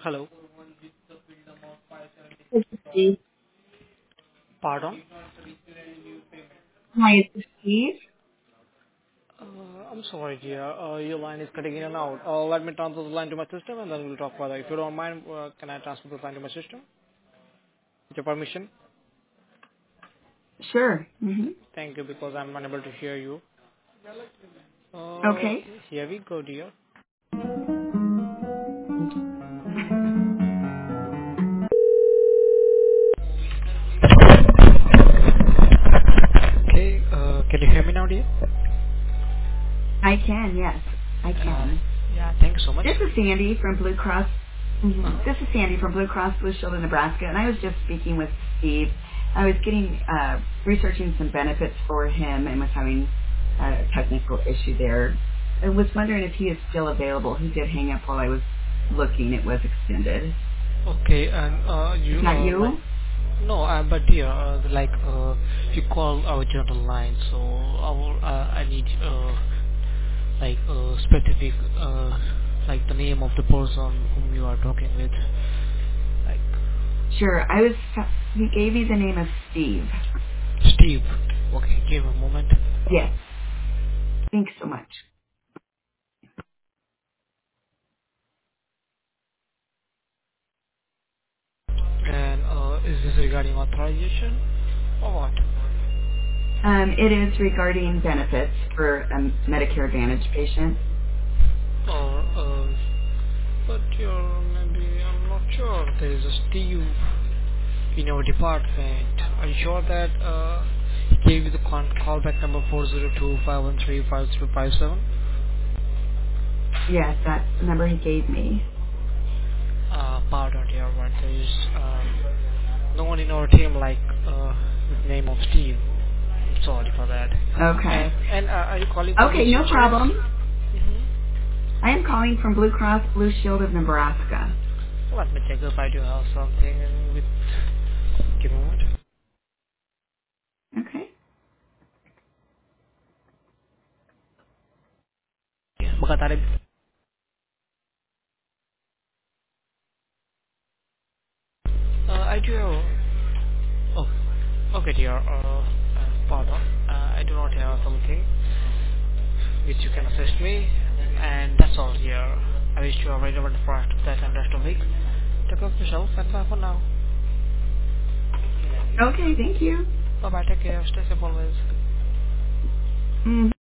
Hello. This is Steve. Pardon? Hi, this is Steve. I'm sorry, dear. Your line is cutting in and out. Let me transfer the line to my system, and then we'll talk further. If you don't mind, can I transfer the line to my system? With your permission? Sure. Hmm. Thank you, because I'm unable to hear you. Uh, Okay. Here we go, dear. Okay, can you hear me now, dear? I can, yes. I Uh, can. yeah, thank you so much. This is Sandy from Blue Cross. Uh-huh. This is Sandy from Blue Cross Blue Shield of Nebraska, and I was just speaking with Steve. I was researching some benefits for him and was having a technical issue there. I was wondering if he is still available. He did hang up while I was looking. It was extended. Okay, and Is you, that like, you? no, but dear, you call our general line, so I need, specific, like the name of the person whom you are talking with. Like, Sure. He gave me the name of Steve. Steve. Okay, give a moment. Yes. Thanks so much. And is this regarding authorization or what? It is regarding benefits for a Medicare Advantage patient. Or, but you're maybe, I'm not sure. There is a Steve in our department. Are you sure that he gave you the callback number 402-513-5057? Yes, that's the number he gave me. Pardon, dear, but there is no one in our team like with name of Steve. I'm sorry for that. Okay. And are you calling from Okay, which no insurance? problem. Mm-hmm. I am calling from Blue Cross Blue Shield of Nebraska. Let me check if I do have something with. Give me a moment. Okay. Baka tayo. I do have. Oh, okay, dear. Pardon. I do not have something which you can assist me, and that's all, dear. I wish you a very wonderful rest of that and rest of the week. Take care of yourself and bye for now. Okay, thank you. Bye bye. Take care. Stay safe always. Mm.